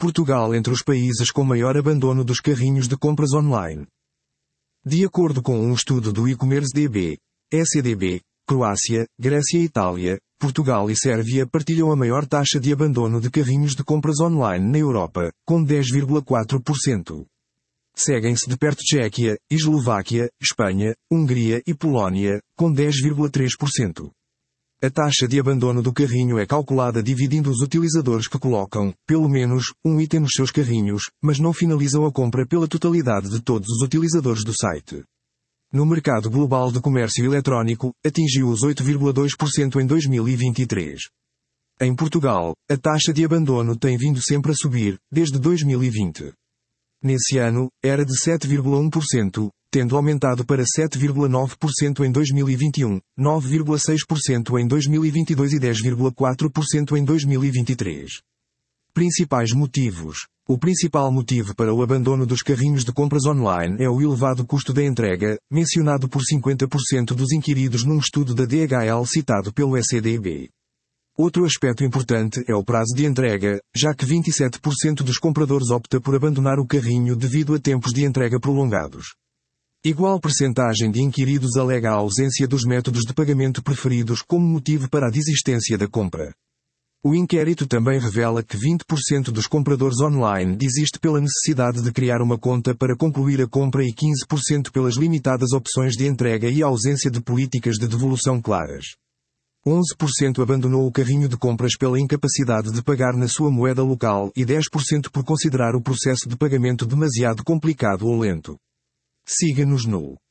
Portugal entre os países com maior abandono dos carrinhos de compras online. De acordo com um estudo do e-commerce DB, ECDB, Croácia, Grécia e Itália, Portugal e Sérvia partilham a maior taxa de abandono de carrinhos de compras online na Europa, com 10,4%. Seguem-se de perto Tchequia, Eslováquia, Espanha, Hungria e Polónia, com 10,3%. A taxa de abandono do carrinho é calculada dividindo os utilizadores que colocam, pelo menos, um item nos seus carrinhos, mas não finalizam a compra pela totalidade de todos os utilizadores do site. No mercado global de comércio eletrónico, atingiu os 8,2% em 2023. Em Portugal, a taxa de abandono tem vindo sempre a subir, desde 2020. Nesse ano, era de 7,1%, tendo aumentado para 7,9% em 2021, 9,6% em 2022 e 10,4% em 2023. Principais motivos. O principal motivo para o abandono dos carrinhos de compras online é o elevado custo da entrega, mencionado por 50% dos inquiridos num estudo da DHL citado pelo ECDB. Outro aspecto importante é o prazo de entrega, já que 27% dos compradores opta por abandonar o carrinho devido a tempos de entrega prolongados. Igual percentagem de inquiridos alega a ausência dos métodos de pagamento preferidos como motivo para a desistência da compra. O inquérito também revela que 20% dos compradores online desiste pela necessidade de criar uma conta para concluir a compra e 15% pelas limitadas opções de entrega e a ausência de políticas de devolução claras. 11% abandonou o carrinho de compras pela incapacidade de pagar na sua moeda local e 10% por considerar o processo de pagamento demasiado complicado ou lento. Siga-nos no